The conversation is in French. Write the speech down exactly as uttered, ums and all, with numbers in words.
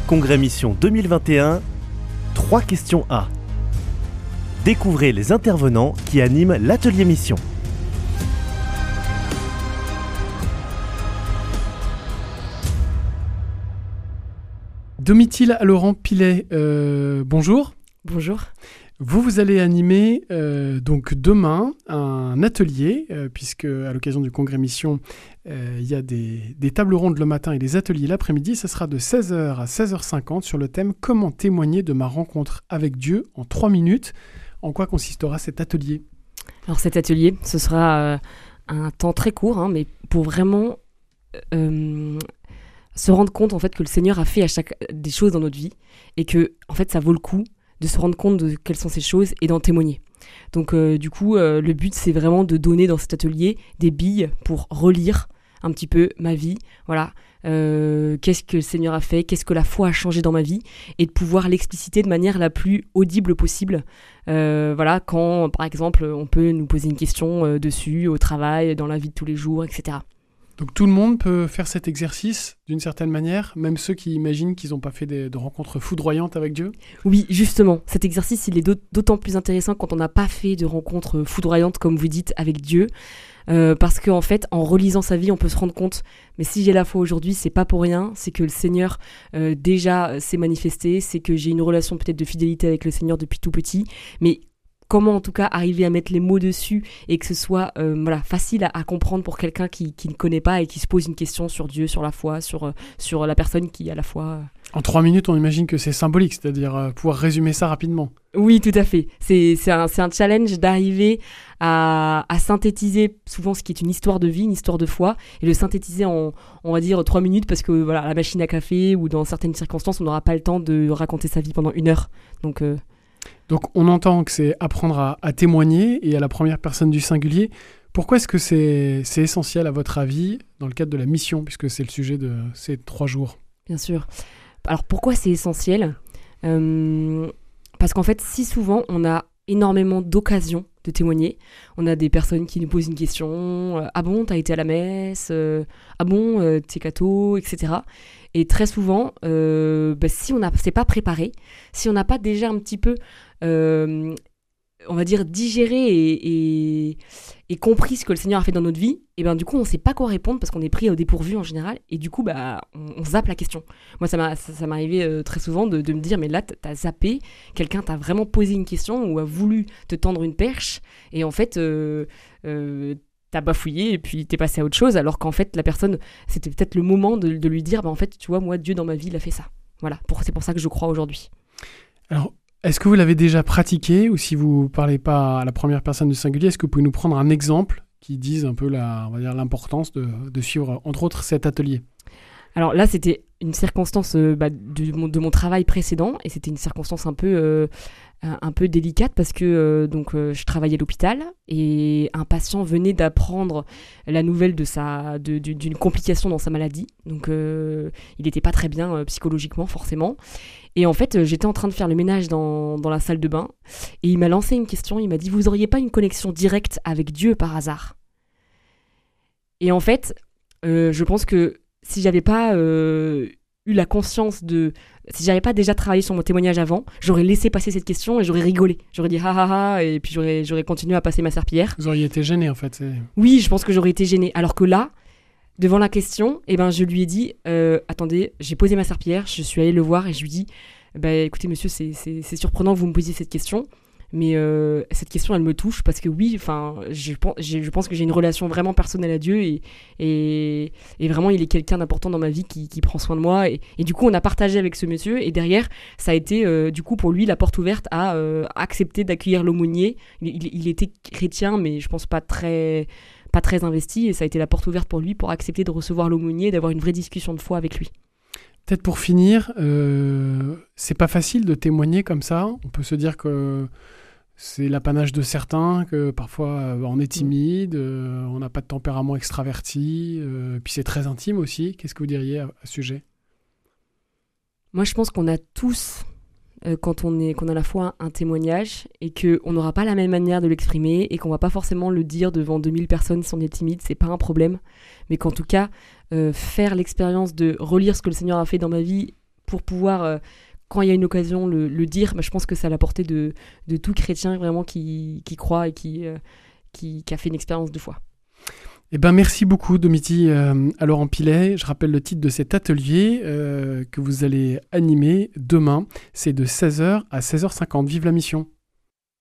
Congrès Mission deux mille vingt et un, trois questions A. Découvrez les intervenants qui animent l'atelier Mission. Domitille Laurent Pilet, euh, bonjour. Bonjour. Vous, vous allez animer euh, donc demain un atelier, euh, puisque à l'occasion du Congrès Mission, euh, il y a des, des tables rondes le matin et des ateliers l'après-midi. Ce sera de seize heures à seize heures cinquante sur le thème « Comment témoigner de ma rencontre avec Dieu en trois minutes ». En quoi consistera cet atelier ? Alors cet atelier, ce sera euh, un temps très court, hein, mais pour vraiment euh, se rendre compte en fait que le Seigneur a fait à chaque des choses dans notre vie et que en fait ça vaut le coup de se rendre compte de quelles sont ces choses et d'en témoigner. Donc euh, du coup, euh, le but c'est vraiment de donner dans cet atelier des billes pour relire un petit peu ma vie, voilà, euh, qu'est-ce que le Seigneur a fait, qu'est-ce que la foi a changé dans ma vie, et de pouvoir l'expliciter de manière la plus audible possible. Euh, voilà, quand par exemple on peut nous poser une question euh, dessus, au travail, dans la vie de tous les jours, et cetera. Donc tout le monde peut faire cet exercice d'une certaine manière, même ceux qui imaginent qu'ils n'ont pas fait des, de rencontres foudroyantes avec Dieu ? Oui, justement, cet exercice il est d'autant plus intéressant quand on n'a pas fait de rencontres foudroyantes, comme vous dites, avec Dieu. Euh, parce qu'en fait, en relisant sa vie, on peut se rendre compte, mais si j'ai la foi aujourd'hui, c'est pas pour rien, c'est que le Seigneur euh, déjà s'est manifesté, c'est que j'ai une relation peut-être de fidélité avec le Seigneur depuis tout petit, mais comment en tout cas arriver à mettre les mots dessus et que ce soit euh, voilà, facile à, à comprendre pour quelqu'un qui, qui ne connaît pas et qui se pose une question sur Dieu, sur la foi, sur, euh, sur la personne qui a la foi. Euh... En trois minutes, on imagine que c'est symbolique, c'est-à-dire euh, pouvoir résumer ça rapidement. Oui, tout à fait. C'est, c'est, un, c'est un challenge d'arriver à, à synthétiser souvent ce qui est une histoire de vie, une histoire de foi, et le synthétiser en, on va dire, trois minutes, parce que voilà, la machine à café ou dans certaines circonstances, on n'aura pas le temps de raconter sa vie pendant une heure. Donc, euh... Donc on entend que c'est apprendre à, à témoigner et à la première personne du singulier. Pourquoi est-ce que c'est, c'est essentiel à votre avis dans le cadre de la mission, puisque c'est le sujet de ces trois jours ? Bien sûr. Alors pourquoi c'est essentiel ? euh, Parce qu'en fait, si souvent on a énormément d'occasions de témoigner, on a des personnes qui nous posent une question, euh, ah bon, t'as été à la messe, euh, ah bon, euh, t'es catho, et cetera. Et très souvent, euh, bah, si on ne s'est pas préparé, si on n'a pas déjà un petit peu, euh, on va dire, digéré et, et, et compris ce que le Seigneur a fait dans notre vie, et ben du coup, on ne sait pas quoi répondre parce qu'on est pris au dépourvu en général, et du coup, bah, on, on zappe la question. Moi, ça, m'a, ça, ça m'arrivait euh, très souvent de, de me dire, mais là, t'as zappé, quelqu'un t'a vraiment posé une question ou a voulu te tendre une perche, et en fait... Euh, euh, t'as bafouillé et puis t'es passé à autre chose, alors qu'en fait la personne, c'était peut-être le moment de, de lui dire bah en fait tu vois, moi Dieu dans ma vie il a fait ça, voilà, pour, c'est pour ça que je crois aujourd'hui. Alors est-ce que vous l'avez déjà pratiqué, ou si vous parlez pas à la première personne du singulier, est-ce que vous pouvez nous prendre un exemple qui dise un peu la, on va dire, l'importance de, de suivre entre autres cet atelier ? Alors là, c'était une circonstance euh, bah, de, mon, de mon travail précédent, et c'était une circonstance un peu, euh, un peu délicate parce que euh, donc, euh, je travaillais à l'hôpital et un patient venait d'apprendre la nouvelle de sa, de, de, d'une complication dans sa maladie. Donc euh, il n'était pas très bien euh, psychologiquement forcément. Et en fait, euh, j'étais en train de faire le ménage dans, dans la salle de bain et il m'a lancé une question, il m'a dit « Vous n'auriez pas une connexion directe avec Dieu par hasard ?» Et en fait, euh, je pense que si j'avais pas euh, eu la conscience de... Si j'avais pas déjà travaillé sur mon témoignage avant, j'aurais laissé passer cette question et j'aurais rigolé. J'aurais dit ha ha ha et puis j'aurais, j'aurais continué à passer ma serpillière. Vous auriez été gêné en fait. C'est... Oui, je pense que j'aurais été gênée. Alors que là, devant la question, eh ben, je lui ai dit euh, attendez, j'ai posé ma serpillière, je suis allée le voir et je lui ai dit bah, écoutez monsieur, c'est, c'est, c'est surprenant que vous me posiez cette question. Mais euh, cette question, elle me touche parce que oui, enfin, je pense, je pense que j'ai une relation vraiment personnelle à Dieu et, et, et vraiment, il est quelqu'un d'important dans ma vie qui, qui prend soin de moi. Et, et du coup, on a partagé avec ce monsieur et derrière, ça a été euh, du coup pour lui la porte ouverte à euh, accepter d'accueillir l'aumônier. Il, il, il était chrétien, mais je pense pas très, pas très investi, et ça a été la porte ouverte pour lui pour accepter de recevoir l'aumônier et d'avoir une vraie discussion de foi avec lui. Peut-être pour finir, euh, c'est pas facile de témoigner comme ça. On peut se dire que c'est l'apanage de certains, que parfois euh, on est timide, euh, on n'a pas de tempérament extraverti, euh, puis c'est très intime aussi. Qu'est-ce que vous diriez à, à ce sujet ? Moi, je pense qu'on a tous, euh, quand on est, qu'on a à la fois un témoignage et qu'on n'aura pas la même manière de l'exprimer et qu'on ne va pas forcément le dire devant deux mille personnes si on est timide, c'est pas un problème. Mais qu'en tout cas, euh, faire l'expérience de relire ce que le Seigneur a fait dans ma vie pour pouvoir, euh, quand il y a une occasion, le, le dire. Bah, je pense que c'est à la portée de, de tout chrétien vraiment qui, qui croit et qui, euh, qui, qui a fait une expérience de foi. Eh ben, merci beaucoup, Domiti euh, à Laurent Pilet. Je rappelle le titre de cet atelier euh, que vous allez animer demain. C'est de seize heures à seize heures cinquante. Vive la mission!